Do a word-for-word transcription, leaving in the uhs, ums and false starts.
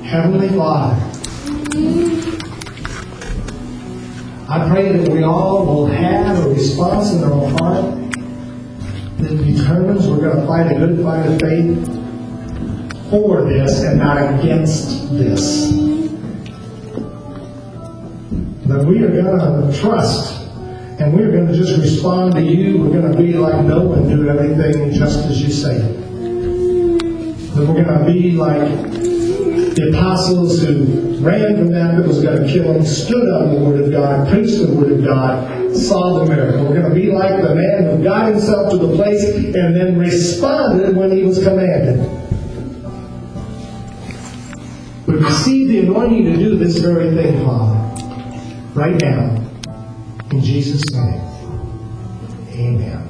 Heavenly Father, I pray that we all will have a response in our heart that determines we're going to fight a good fight of faith for this and not against this. That we are going to trust and we're going to just respond to you. We're going to be like Noah and do everything just as you say it. That we're going to be like the apostles who ran from that that was going to kill them, stood on the Word of God, preached the Word of God, saw the miracle. We're going to be like the man who got himself to the place and then responded when he was commanded. We receive the anointing to do this very thing, Father, right now. In Jesus' name, amen.